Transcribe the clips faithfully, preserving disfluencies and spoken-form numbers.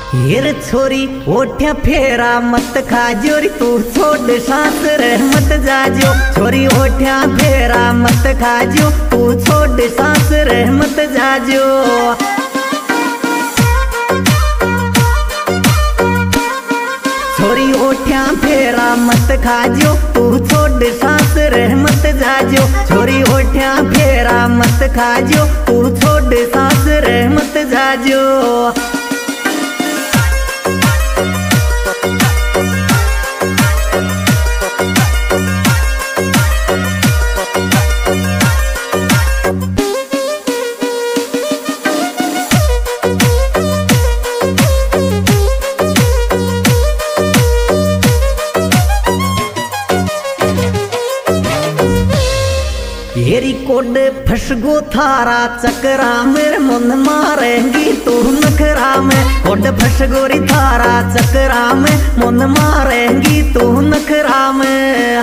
हेर छोरी ओठ्या फेरा मत खाजो री तू छोड़ सांस रे मत जाजो। छोरी ओठ्या फेरा मत खाजो तू छोड़ सांस रे मत जाजो। छोरी ओठ्या फेरा मत खाजो तू छोड़ सांस रे मत जाजो। छोरी ओठ्या फेरा मत खाजो तू छोड़ सांस रे मत जाजो। हेरी कोड फसगो थारा चकरा मेरे मन मारेंगी तू नखरा में। कोड फसगो री थारा चकरा में मन मारेंगी तू नखरा में।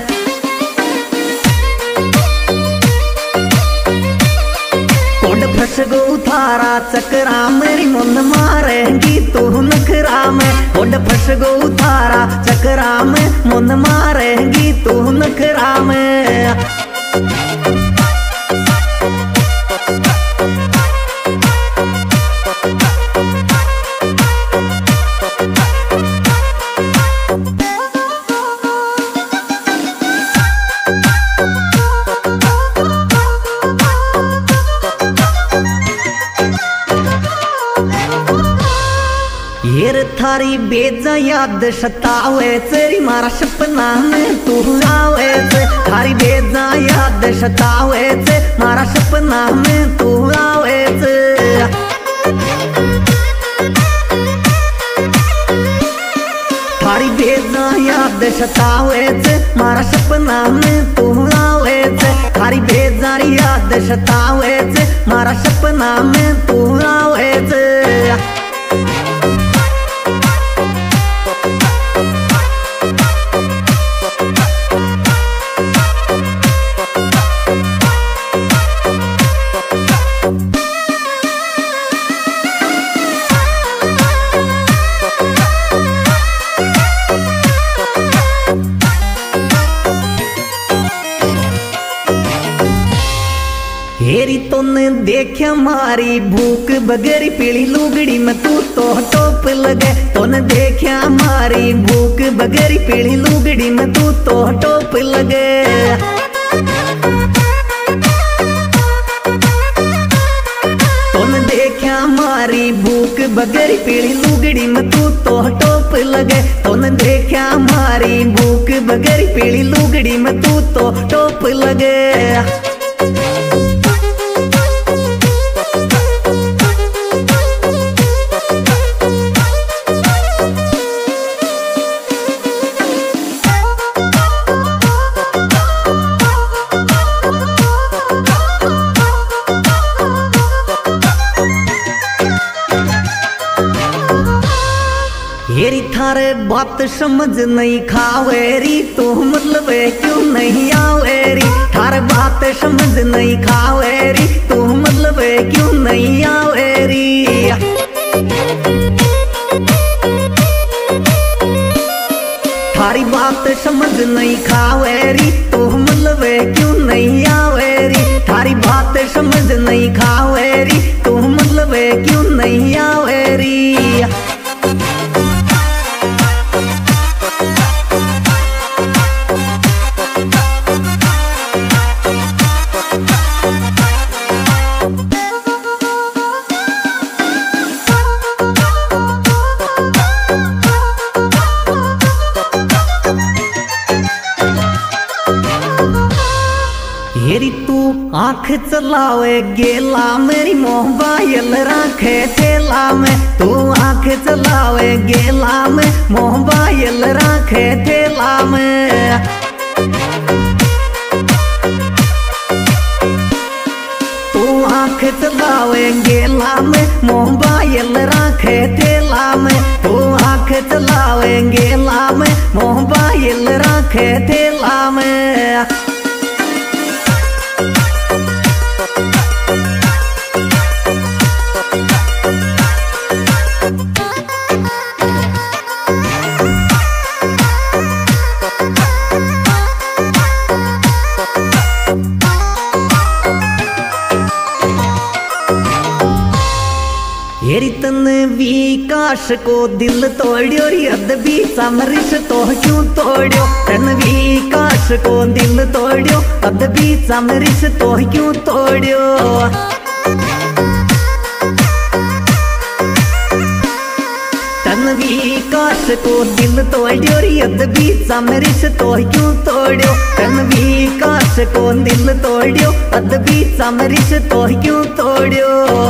कोड फसगो थारा चकरा मेरी मन मारेंगी तू नखरा में। कोड फसगो थारा चकरा में मन मारेंगी तू नखरा में। हेर थारी बेजा याद सतावे तेरी मारा सपना में तू आवे। थारी बेजा याद सतावे ते मारा सपना में तू आवे। थारी बेजा याद सतावे ते मारा सपना में तू आवे। थारी बेजा याद सतावे ते मारा सपना में तू आवे। हेरी तूने देखा मारी भूख बगैरी पीली लुगड़ी में तू तो टोप लगे। तूने देखा मारी भूख बगैरी पीली लुगड़ी में तू तो टोप लगे। तूने देखा मारी भूख बगैरी पीली लुगड़ी में तू तो टोप लगे। तूने देखा मारी भूख बगैरी पीली लुगड़ी में तू तो टोप लगे। हेरी थारे बात समझ नहीं खावेरी तू मतलब क्यों नहीं आवेरी। थारे बात समझ नहीं खावेरी तू मतलब क्यों नहीं आवेरी। थारी बात समझ नहीं खावेरी तू मतलब क्यों नहीं आवेरी। थारी बात समझ नहीं खावेरी तू मतलब क्यों नहीं आवेरी। हेरी तू आँख चलावे गेला मेरी मोबाइल राखे थेला में। तू आँख चलावे गेला में मोबाइल राखे थेला में। तू आँख चलावे गेला में मोबाइल राखे थेला में। तू आँख चलावे गेला में मोबाइल राखे थेला में। Oh, विकास को दिल तोड़ियो री अदबी समरिश तो क्यों तोड़ियो धन विकास को दिल तोड़ियो अदबी समरिश तो क्यों तोड़ियो धन विकास को दिल तोड़ियो री अदबी समरिश तो क्यों तोड़ियो धन विकास को दिल तोड़ियो अदबी समरिश तो क्यों तोड़ियो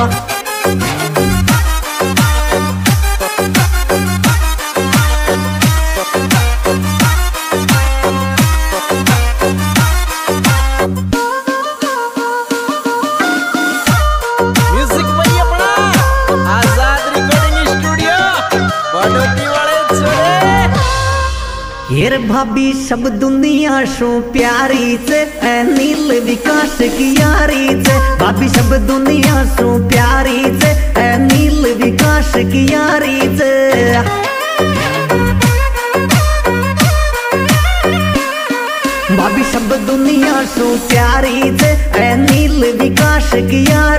हेर भाभी सब दुनिया शो प्यारी से नील विकास की यारी से भाभी सब दुनिया शो प्यारी से नील विकास की यारी से भाभी सब दुनिया शो प्यारी से नील विकास की यारी